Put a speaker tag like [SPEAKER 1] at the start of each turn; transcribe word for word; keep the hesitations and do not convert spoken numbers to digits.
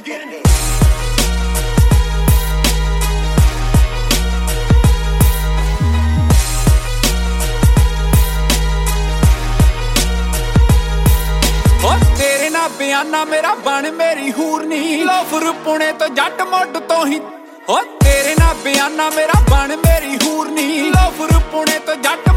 [SPEAKER 1] तेरे ना बयाना मेरा बन मेरी हूरनी लोफर पुणे तो जट मुड तो ही हो तेरे ना बयाना मेरा बन मेरी हूरनी लोफर पुणे तो जट